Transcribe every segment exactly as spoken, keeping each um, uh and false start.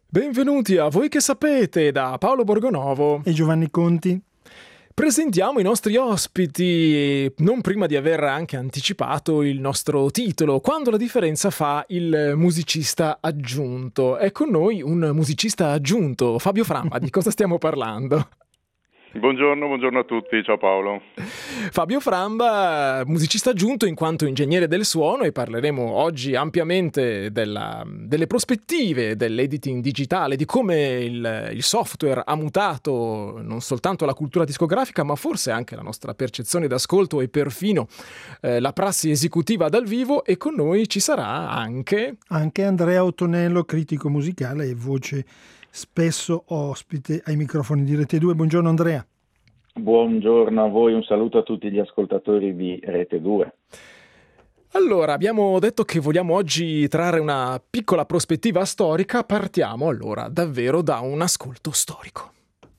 Benvenuti a Voi che sapete da Paolo Borgonovo e Giovanni Conti. Presentiamo i nostri ospiti, non prima di aver anche anticipato il nostro titolo, quando la differenza fa il musicista aggiunto. È con noi un musicista aggiunto, Fabio Framba. Di cosa stiamo parlando? Buongiorno, buongiorno a tutti, ciao Paolo. Fabio Framba, musicista aggiunto in quanto ingegnere del suono, e parleremo oggi ampiamente della, delle prospettive dell'editing digitale, di come il, il software ha mutato non soltanto la cultura discografica, ma forse anche la nostra percezione d'ascolto e perfino eh, la prassi esecutiva dal vivo. E con noi ci sarà anche... Anche Andrea Ottonello, critico musicale e voce spesso ospite ai microfoni di Rete due. Buongiorno Andrea. Buongiorno a voi, un saluto a tutti gli ascoltatori di Rete due. Allora, abbiamo detto che vogliamo oggi trarre una piccola prospettiva storica. Partiamo allora davvero da un ascolto storico.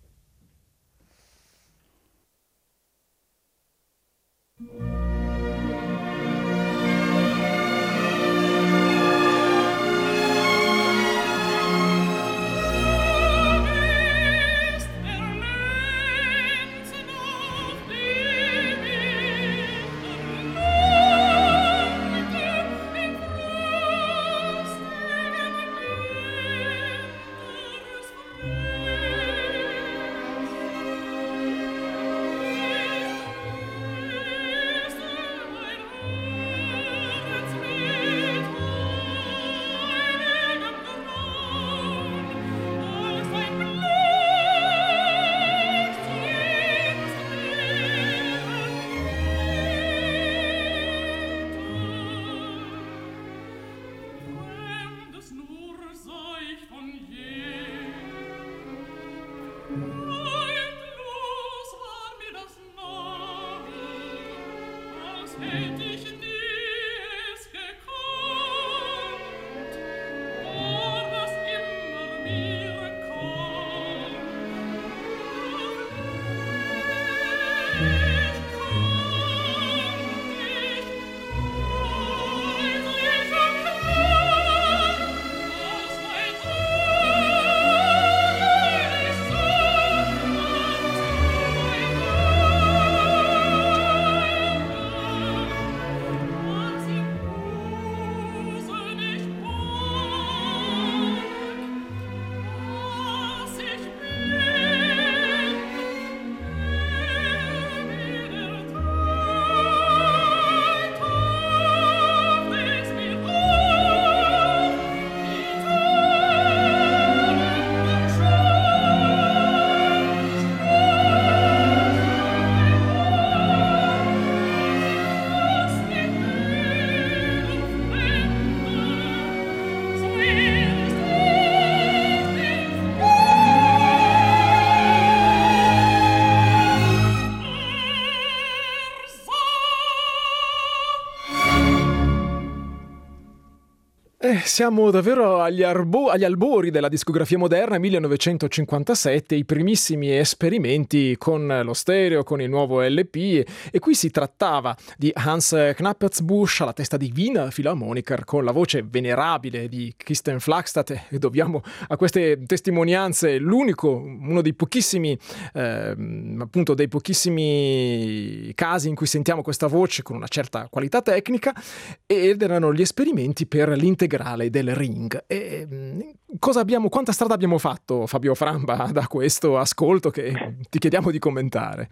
Eh, siamo davvero agli, arbo- agli albori della discografia moderna, millenovecentocinquantasette, i primissimi esperimenti con lo stereo, con il nuovo L P, e qui si trattava di Hans Knappertsbusch alla testa di Wiener Philharmoniker, con la voce venerabile di Kirsten Flagstad, e dobbiamo a queste testimonianze l'unico, uno dei pochissimi, eh, appunto dei pochissimi casi in cui sentiamo questa voce con una certa qualità tecnica, ed erano gli esperimenti per l'integrazione del Ring. E cosa abbiamo, quanta strada abbiamo fatto, Fabio Framba, da questo ascolto che ti chiediamo di commentare?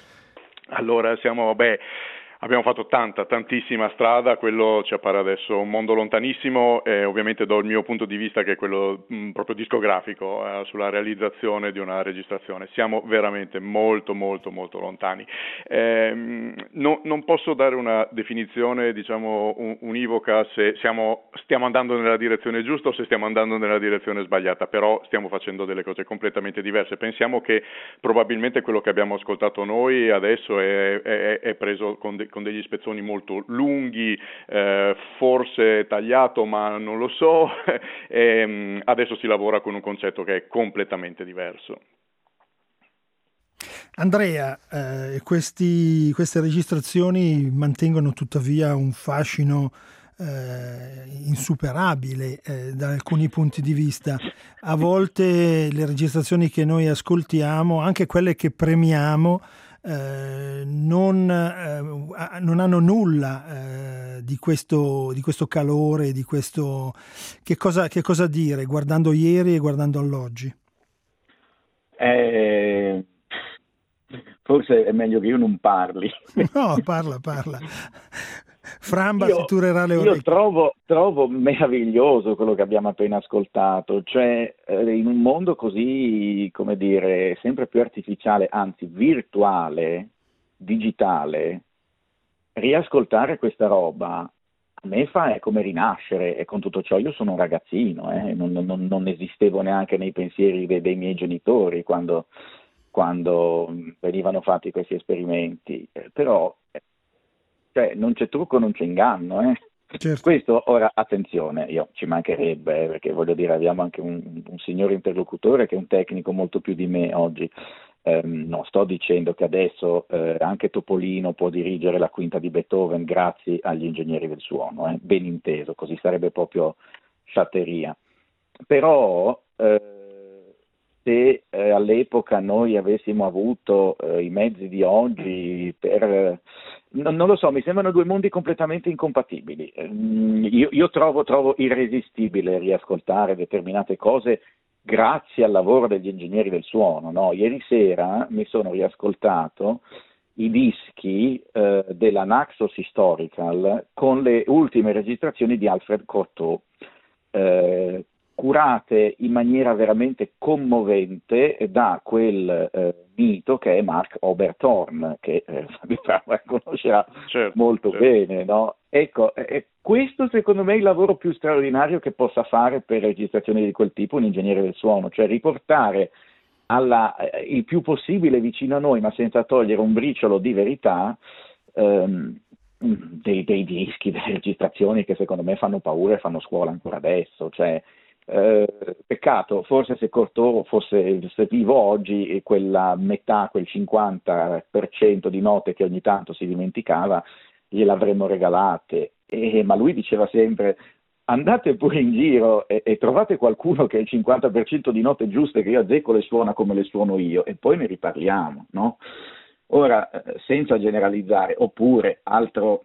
Allora, siamo, beh, abbiamo fatto tanta, tantissima strada, quello ci appare adesso un mondo lontanissimo, e ovviamente do il mio punto di vista, che è quello mh, proprio discografico, eh, sulla realizzazione di una registrazione. Siamo veramente molto, molto, molto lontani. Eh, no, non posso dare una definizione, diciamo, un, univoca se siamo, stiamo andando nella direzione giusta o se stiamo andando nella direzione sbagliata, però stiamo facendo delle cose completamente diverse. Pensiamo che probabilmente quello che abbiamo ascoltato noi adesso è, è, è preso con de- con degli spezzoni molto lunghi, eh, forse tagliato, ma non lo so, e adesso si lavora con un concetto che è completamente diverso. Andrea, eh, questi, queste registrazioni mantengono tuttavia un fascino eh, insuperabile eh, da alcuni punti di vista. A volte le registrazioni che noi ascoltiamo, anche quelle che premiamo, eh, non, eh, non hanno nulla eh, di questo, di questo calore, di questo che cosa, che cosa dire guardando ieri e guardando all'oggi. Eh, forse è meglio che io non parli. No, parla, parla. Framba io, si turerà le orecchie. Io trovo, trovo meraviglioso quello che abbiamo appena ascoltato, cioè eh, in un mondo così, come dire, sempre più artificiale, anzi virtuale, digitale, riascoltare questa roba a me fa è come rinascere, e con tutto ciò io sono un ragazzino, eh, non, non, non esistevo neanche nei pensieri dei, dei miei genitori quando, quando venivano fatti questi esperimenti, eh, però eh, cioè, non c'è trucco, non c'è inganno, eh. Certo. Questo, ora, attenzione, io ci mancherebbe, eh, perché voglio dire, abbiamo anche un, un signor interlocutore che è un tecnico molto più di me oggi. Eh, non sto dicendo che adesso eh, anche Topolino può dirigere la quinta di Beethoven grazie agli ingegneri del suono, eh, ben inteso, così sarebbe proprio sciatteria. Però eh, se eh, all'epoca noi avessimo avuto eh, i mezzi di oggi per... Eh, non, non lo so, mi sembrano due mondi completamente incompatibili. Eh, io io trovo, trovo irresistibile riascoltare determinate cose grazie al lavoro degli ingegneri del suono, no? Ieri sera mi sono riascoltato i dischi eh, della Naxos Historical con le ultime registrazioni di Alfred Cortot, eh, curate in maniera veramente commovente da quel eh, mito che è Mark Oberthorn, che eh, Fabio Framba conoscerà certo, molto certo. bene, no? Ecco, eh, questo secondo me è il lavoro più straordinario che possa fare per registrazioni di quel tipo un ingegnere del suono, cioè riportare alla, eh, il più possibile vicino a noi, ma senza togliere un briciolo di verità, ehm, dei, dei dischi, delle registrazioni che secondo me fanno paura e fanno scuola ancora adesso, cioè Eh, peccato, forse se Cortot fosse se vivo oggi, quella metà, quel cinquanta per cento di note che ogni tanto si dimenticava, gliel'avremmo regalate. E, ma lui diceva sempre: andate pure in giro e, e trovate qualcuno che ha il cinquanta per cento di note giuste che io azzecco le suona come le suono io, e poi ne riparliamo, no? Ora, senza generalizzare, oppure altro...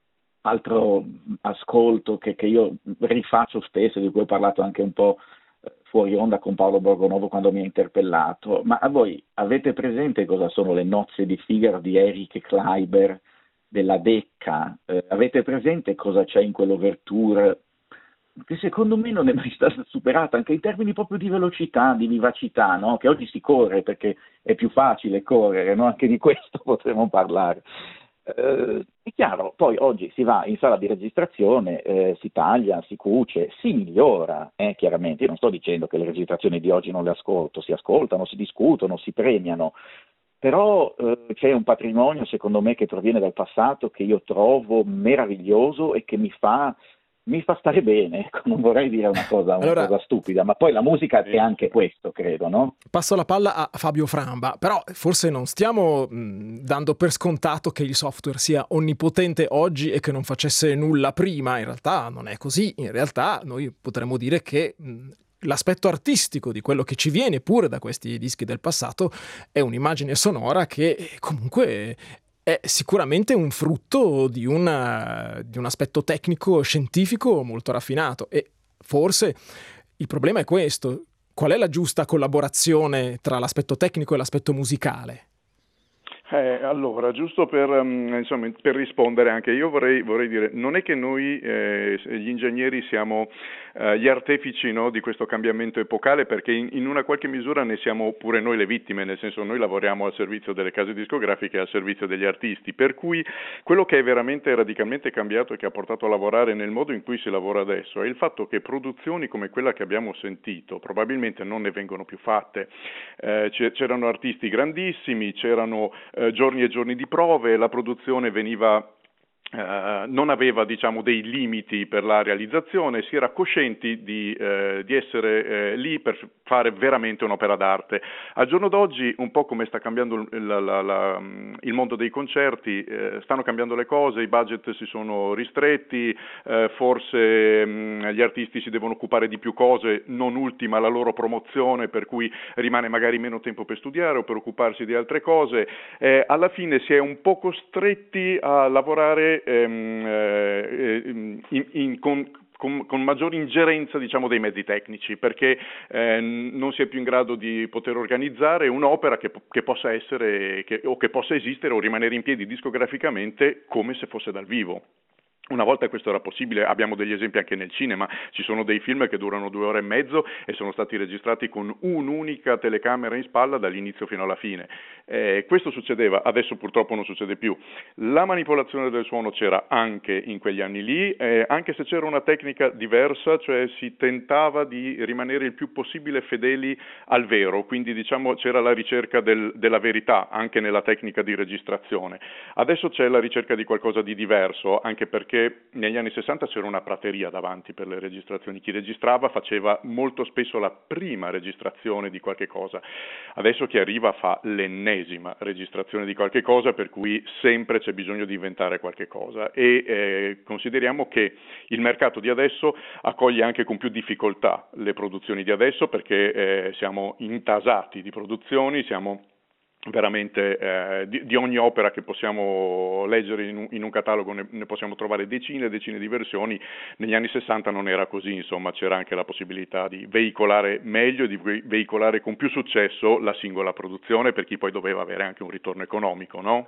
altro ascolto che, che io rifaccio spesso, di cui ho parlato anche un po' fuori onda con Paolo Borgonovo quando mi ha interpellato, ma a voi avete presente cosa sono le nozze di Figaro di Erich Kleiber della Decca? Eh, avete presente cosa c'è in quell'ouverture che secondo me non è mai stata superata, anche in termini proprio di velocità, di vivacità, no? Che oggi si corre perché è più facile correre, no? Anche di questo potremo parlare. Eh, è chiaro, poi oggi si va in sala di registrazione, eh, si taglia, si cuce, si migliora, eh, chiaramente. Io non sto dicendo che le registrazioni di oggi non le ascolto, si ascoltano, si discutono, si premiano, però eh, c'è un patrimonio secondo me che proviene dal passato che io trovo meraviglioso e che mi fa mi fa stare bene, ecco, non vorrei dire una cosa, una Allora, cosa stupida, ma poi la musica è anche questo, credo, no? passo la palla a Fabio Framba, però forse non stiamo mh, dando per scontato che il software sia onnipotente oggi e che non facesse nulla prima. In realtà non è così, in realtà noi potremmo dire che mh, l'aspetto artistico di quello che ci viene pure da questi dischi del passato è un'immagine sonora che comunque è sicuramente un frutto di, una, di un aspetto tecnico scientifico molto raffinato, e forse il problema è questo: qual è la giusta collaborazione tra l'aspetto tecnico e l'aspetto musicale? Eh, allora, giusto per, um, insomma, per rispondere anche io vorrei, vorrei dire, non è che noi eh, gli ingegneri siamo eh, gli artefici, no, di questo cambiamento epocale, perché in, in una qualche misura ne siamo pure noi le vittime, nel senso noi lavoriamo al servizio delle case discografiche e al servizio degli artisti, per cui quello che è veramente radicalmente cambiato e che ha portato a lavorare nel modo in cui si lavora adesso è il fatto che produzioni come quella che abbiamo sentito probabilmente non ne vengono più fatte. Eh, c'erano artisti grandissimi, c'erano giorni e giorni di prove, la produzione veniva Uh, non aveva diciamo dei limiti per la realizzazione, si era coscienti di, eh, di essere eh, lì per fare veramente un'opera d'arte. Al giorno d'oggi, un po' come sta cambiando la, la, la, il mondo dei concerti, eh, stanno cambiando le cose, i budget si sono ristretti, eh, forse mh, gli artisti si devono occupare di più cose, non ultima la loro promozione, per cui rimane magari meno tempo per studiare o per occuparsi di altre cose. Eh, alla fine si è un po' costretti a lavorare Ehm, eh, in, in, con, con, con maggiore ingerenza diciamo dei mezzi tecnici, perché eh, non si è più in grado di poter organizzare un'opera che, che possa essere che, o che possa esistere o rimanere in piedi discograficamente come se fosse dal vivo. Una volta questo era possibile, abbiamo degli esempi anche nel cinema, ci sono dei film che durano due ore e mezzo e sono stati registrati con un'unica telecamera in spalla dall'inizio fino alla fine. Eh, questo succedeva, adesso purtroppo non succede più. La manipolazione del suono c'era anche in quegli anni lì, eh, anche se c'era una tecnica diversa, cioè si tentava di rimanere il più possibile fedeli al vero, quindi diciamo c'era la ricerca del, della verità anche nella tecnica di registrazione. Adesso c'è la ricerca di qualcosa di diverso, anche perché che negli anni sessanta c'era una prateria davanti per le registrazioni, chi registrava faceva molto spesso la prima registrazione di qualche cosa, adesso chi arriva fa l'ennesima registrazione di qualche cosa, per cui sempre c'è bisogno di inventare qualche cosa e eh, consideriamo che il mercato di adesso accoglie anche con più difficoltà le produzioni di adesso, perché eh, siamo intasati di produzioni, siamo veramente eh, di, di ogni opera che possiamo leggere in un, in un catalogo ne, ne possiamo trovare decine e decine di versioni. Negli anni sessanta non era così, insomma c'era anche la possibilità di veicolare meglio e di veicolare con più successo la singola produzione, per chi poi doveva avere anche un ritorno economico, no?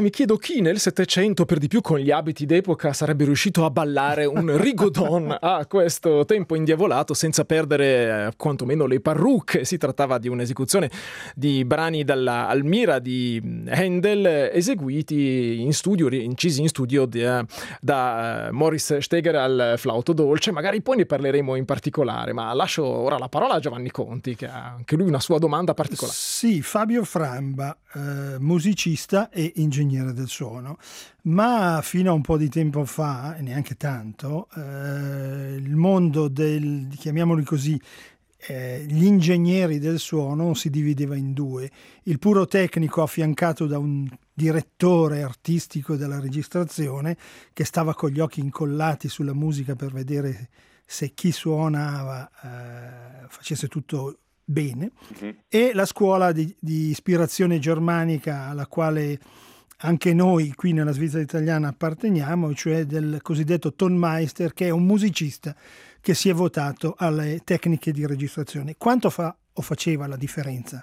mi chiedo chi nel Settecento, per di più con gli abiti d'epoca, sarebbe riuscito a ballare un rigodon a questo tempo indiavolato senza perdere eh, quantomeno le parrucche. Si trattava di un'esecuzione di brani dalla Almira di Handel, eseguiti in studio, incisi in studio di, uh, da uh, Morris Steger al flauto dolce. Magari poi ne parleremo in particolare, ma lascio ora la parola a Giovanni Conti, che ha anche lui una sua domanda particolare. Sì, Fabio Framba, eh, musicista e ingegnere del suono, ma fino a un po' di tempo fa, e neanche tanto, eh, il mondo del, chiamiamoli così, Eh, gli ingegneri del suono si divideva in due: il puro tecnico affiancato da un direttore artistico della registrazione che stava con gli occhi incollati sulla musica per vedere se chi suonava eh, facesse tutto bene, mm-hmm. e la scuola di, di ispirazione germanica alla quale anche noi qui nella Svizzera italiana apparteniamo, cioè del cosiddetto Tonmeister, che è un musicista che si è votato alle tecniche di registrazione. Quanto fa o faceva la differenza?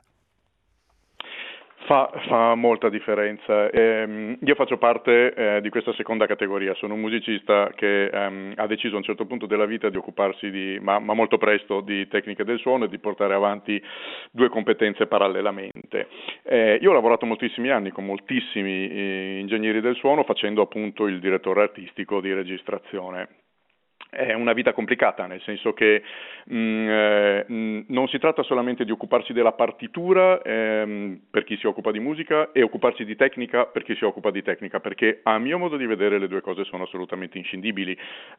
Fa, fa molta differenza. Eh, io faccio parte eh, di questa seconda categoria. Sono un musicista che ehm, ha deciso a un certo punto della vita di occuparsi, di, ma, ma molto presto, di tecniche del suono e di portare avanti due competenze parallelamente. Eh, io ho lavorato moltissimi anni con moltissimi eh, ingegneri del suono, facendo appunto il direttore artistico di registrazione. È una vita complicata, nel senso che mh, eh, mh, non si tratta solamente di occuparsi della partitura ehm, per chi si occupa di musica e occuparsi di tecnica per chi si occupa di tecnica, perché a mio modo di vedere le due cose sono assolutamente inscindibili.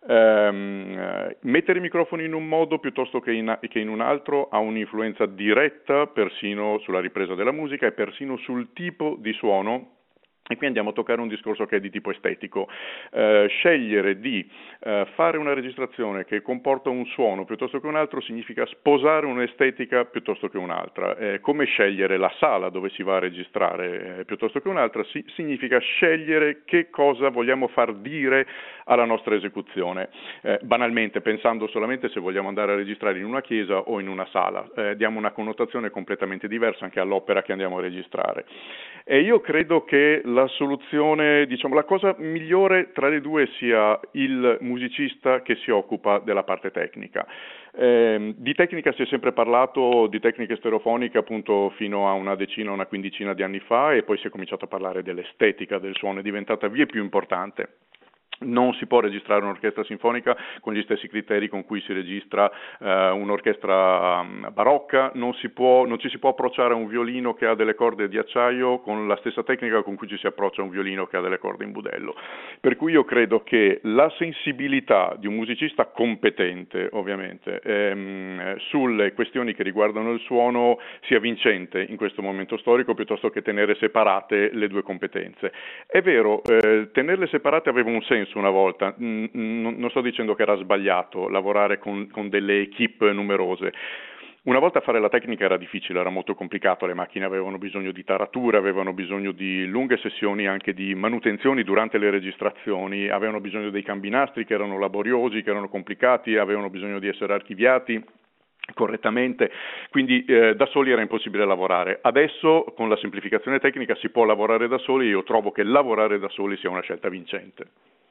Ehm, mettere i microfoni in un modo piuttosto che in, che in un altro ha un'influenza diretta persino sulla ripresa della musica e persino sul tipo di suono. E qui andiamo a toccare un discorso che è di tipo estetico. Eh, scegliere di eh, fare una registrazione che comporta un suono piuttosto che un altro significa sposare un'estetica piuttosto che un'altra. Eh, come scegliere la sala dove si va a registrare eh, piuttosto che un'altra si- significa scegliere che cosa vogliamo far dire alla nostra esecuzione. Eh, banalmente, pensando solamente se vogliamo andare a registrare in una chiesa o in una sala, eh, diamo una connotazione completamente diversa anche all'opera che andiamo a registrare. E io credo che la soluzione, diciamo, la cosa migliore tra le due sia il musicista che si occupa della parte tecnica. Eh, di tecnica si è sempre parlato, di tecniche stereofoniche appunto fino a una decina, una quindicina di anni fa, e poi si è cominciato a parlare dell'estetica del suono, è diventata via più importante. Non si può registrare un'orchestra sinfonica con gli stessi criteri con cui si registra eh, un'orchestra um, barocca, non, si può, non ci si può approcciare a un violino che ha delle corde di acciaio con la stessa tecnica con cui ci si approccia a un violino che ha delle corde in budello. Per cui io credo che la sensibilità di un musicista competente, ovviamente, ehm, sulle questioni che riguardano il suono sia vincente in questo momento storico, piuttosto che tenere separate le due competenze. È vero, eh, tenerle separate aveva un senso una volta, non sto dicendo che era sbagliato lavorare con, con delle equipe numerose. Una volta fare la tecnica era difficile, era molto complicato, le macchine avevano bisogno di tarature, avevano bisogno di lunghe sessioni anche di manutenzioni durante le registrazioni, avevano bisogno dei cambi nastri che erano laboriosi, che erano complicati, avevano bisogno di essere archiviati correttamente, quindi eh, da soli era impossibile lavorare. Adesso con la semplificazione tecnica si può lavorare da soli e io trovo che lavorare da soli sia una scelta vincente.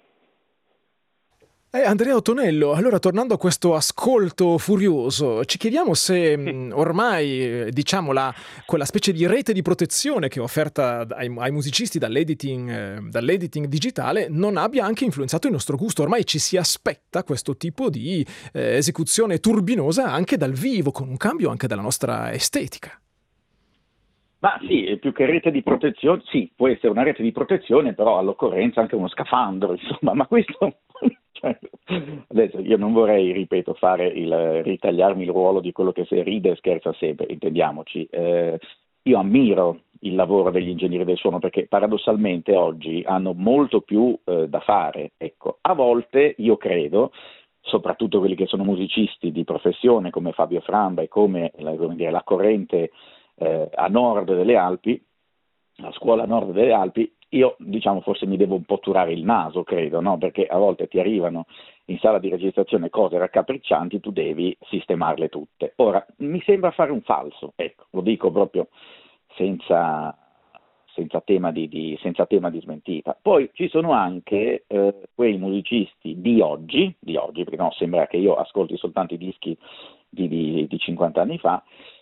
Eh, Andrea Ottonello, allora tornando a questo ascolto furioso, ci chiediamo se mh, ormai diciamo la, quella specie di rete di protezione che è offerta ai, ai musicisti dall'editing, eh, dall'editing digitale non abbia anche influenzato il nostro gusto. Ormai ci si aspetta questo tipo di eh, esecuzione turbinosa anche dal vivo, con un cambio anche della nostra estetica. Ma sì, più che rete di protezione, sì, può essere una rete di protezione, però all'occorrenza anche uno scafandro, insomma, ma questo... cioè, adesso io non vorrei, ripeto, fare il ritagliarmi il ruolo di quello che se ride e scherza sempre, intendiamoci. Eh, io ammiro il lavoro degli ingegneri del suono perché paradossalmente oggi hanno molto più eh, da fare. Ecco, a volte io credo, soprattutto quelli che sono musicisti di professione come Fabio Framba e come, come dire, la corrente eh, a nord delle Alpi, la scuola a nord delle Alpi, io diciamo forse mi devo un po' turare il naso, credo, no? Perché a volte ti arrivano in sala di registrazione cose raccapriccianti, tu devi sistemarle tutte. Ora, mi sembra fare un falso, ecco, lo dico proprio senza, senza tema di, di, senza tema di smentita. Poi ci sono anche eh, quei musicisti di oggi, di oggi, perché no, sembra che io ascolti soltanto i dischi di, di, di cinquanta anni fa,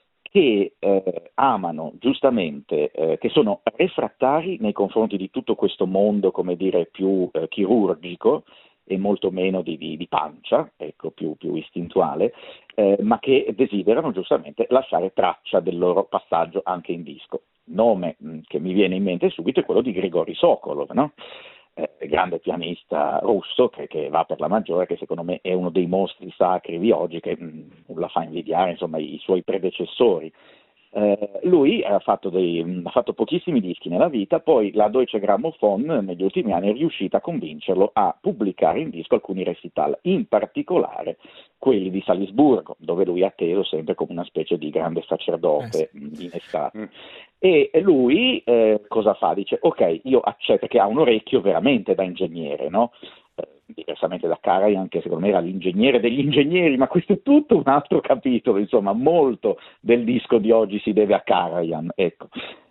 che eh, amano giustamente, eh, che sono refrattari nei confronti di tutto questo mondo, come dire, più eh, chirurgico e molto meno di, di, di pancia, ecco, più, più istintuale, eh, ma che desiderano giustamente lasciare traccia del loro passaggio anche in disco. Il nome mh, che mi viene in mente subito è quello di Grigorij Sokolov, no? Eh, grande pianista russo che, che va per la maggiore, che secondo me è uno dei mostri sacri di oggi, che mh, la fa invidiare insomma i, i suoi predecessori. Eh, lui ha fatto, dei, mh, ha fatto pochissimi dischi nella vita, poi la Deutsche Grammophon negli ultimi anni è riuscita a convincerlo a pubblicare in disco alcuni recital, in particolare quelli di Salisburgo, dove lui è atteso sempre come una specie di grande sacerdote eh sì. in estate. Mm. E lui eh, cosa fa? Dice, ok, io accetto, perché ha un orecchio veramente da ingegnere, no? Eh, diversamente da Karajan, che secondo me era l'ingegnere degli ingegneri, ma questo è tutto un altro capitolo, insomma, molto del disco di oggi si deve a Karajan, ecco.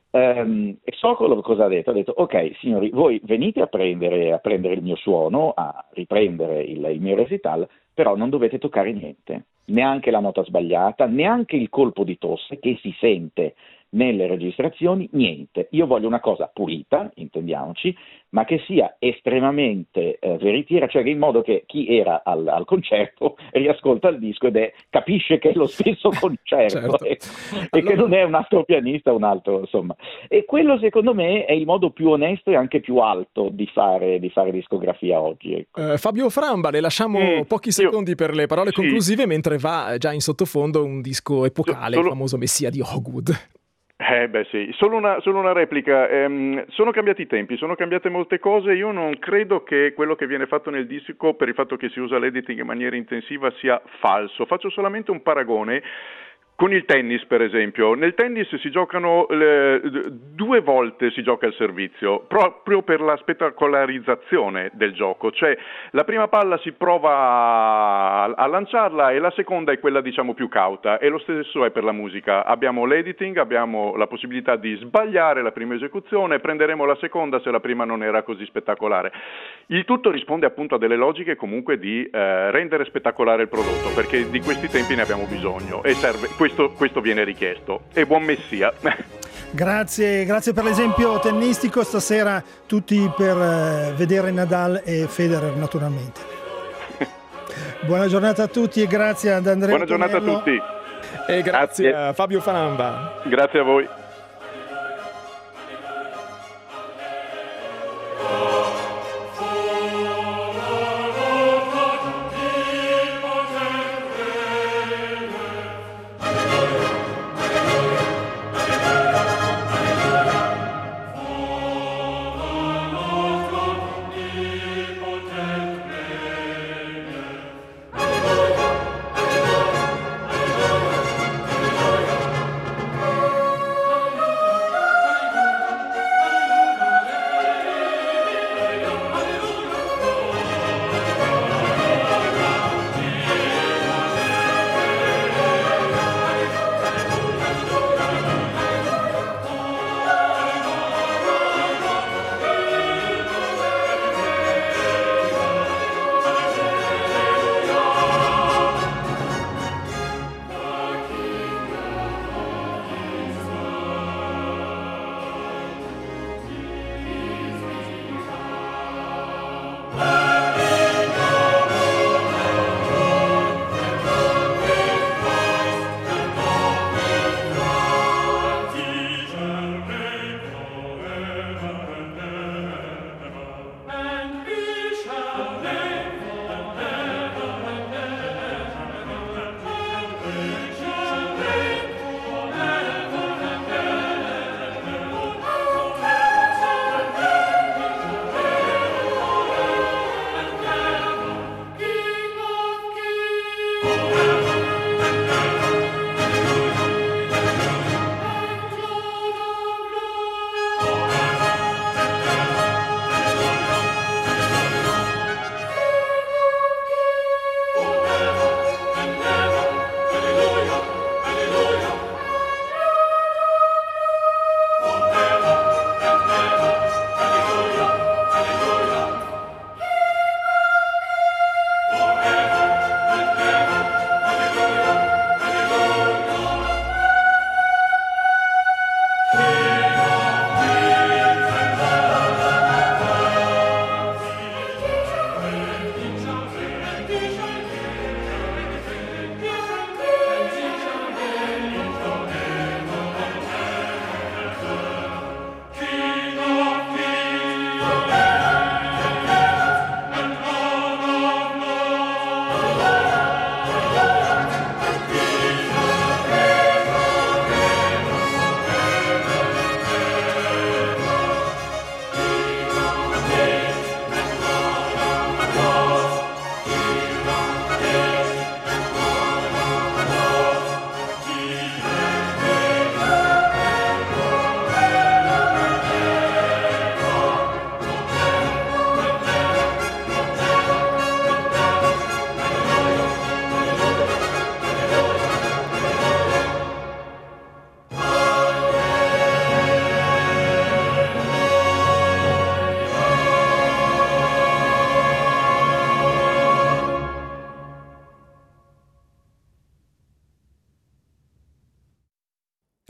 Um, e Sokolov cosa ha detto? Ha detto, ok signori, voi venite a prendere, a prendere il mio suono, a riprendere il, il mio recital, però non dovete toccare niente, neanche la nota sbagliata, neanche il colpo di tosse che si sente nelle registrazioni, niente. Io voglio una cosa pulita, intendiamoci, ma che sia estremamente eh, veritiera, cioè che in modo che chi era al, al concerto riascolta il disco ed è, capisce che è lo stesso concerto, certo. ecco, Allora... e che non è un altro pianista, un altro, insomma. E quello secondo me è il modo più onesto e anche più alto di fare, di fare discografia oggi. Ecco. Eh, Fabio Framba, le lasciamo mm, pochi secondi io... per le parole sì. conclusive, mentre va già in sottofondo un disco epocale, solo... il famoso Messia di Hogwood. Eh beh sì, solo una, solo una replica, ehm, sono cambiati i tempi, sono cambiate molte cose, io non credo che quello che viene fatto nel disco per il fatto che si usa l'editing in maniera intensiva sia falso, faccio solamente un paragone con il tennis per esempio. Nel tennis si giocano le, due volte si gioca il servizio proprio per la spettacolarizzazione del gioco, cioè la prima palla si prova a, a lanciarla e la seconda è quella diciamo più cauta, e lo stesso è per la musica, abbiamo l'editing, abbiamo la possibilità di sbagliare la prima esecuzione, prenderemo la seconda se la prima non era così spettacolare. Il tutto risponde appunto a delle logiche comunque di eh, rendere spettacolare il prodotto, perché di questi tempi ne abbiamo bisogno e serve questo Questo, questo viene richiesto. E buon Messia. Grazie, grazie per l'esempio tennistico. Stasera tutti per eh, vedere Nadal e Federer naturalmente. Buona giornata a tutti e grazie ad Andrea Buona giornata Tonello. a tutti. E grazie, grazie a Fabio Framba. Grazie a voi.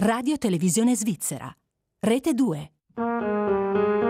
Radio Televisione Svizzera. Rete due.